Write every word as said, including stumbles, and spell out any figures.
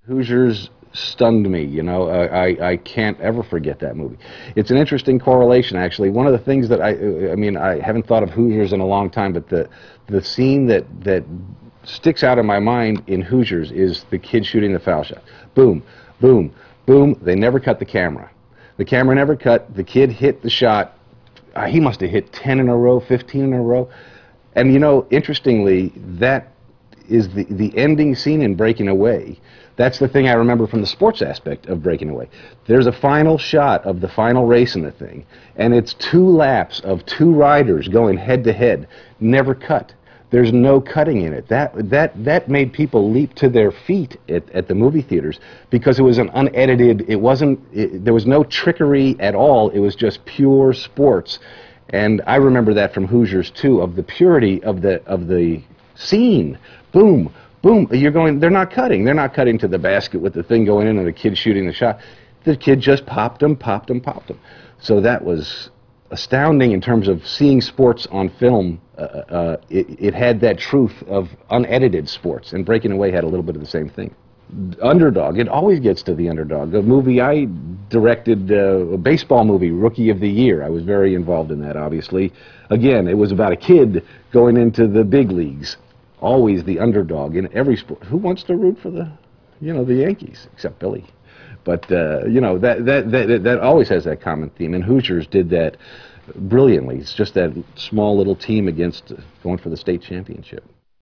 Hoosiers stunned me, you know. I, I, I can't ever forget that movie. It's an interesting correlation, actually. One of the things that I, I mean, I haven't thought of Hoosiers in a long time, but the, the scene that, that sticks out in my mind in Hoosiers is the kid shooting the foul shot. Boom, boom, boom. They never cut the camera. The camera never cut. The kid hit the shot. Uh, he must have hit ten in a row, fifteen in a row. And, you know, interestingly, that is the, the ending scene in Breaking Away. That's the thing I remember from the sports aspect of Breaking Away. There's a final shot of the final race in the thing, and it's two laps of two riders going head to head, never cut. There's no cutting in it. That, that, that made people leap to their feet at, at the movie theaters because it was an unedited, it wasn't, it, there was no trickery at all. It was just pure sports. And I remember that from Hoosiers too, of the purity of the, of the scene. Boom, boom, you're going, they're not cutting. They're not cutting to the basket with the thing going in and the kid shooting the shot. The kid just popped them, popped them, popped them. So that was astounding in terms of seeing sports on film. Uh, uh, it, it had that truth of unedited sports, and Breaking Away had a little bit of the same thing. Underdog, it always gets to the underdog. A movie I directed, uh, a baseball movie, Rookie of the Year. I was very involved in that, obviously. Again, it was about a kid going into the big leagues. Always the underdog in every sport. Who wants to root for the, you know, the Yankees, except Billy? But, uh, you know, that, that, that, that always has that common theme, and Hoosiers did that brilliantly. It's just that small little team against, uh, going for the state championship.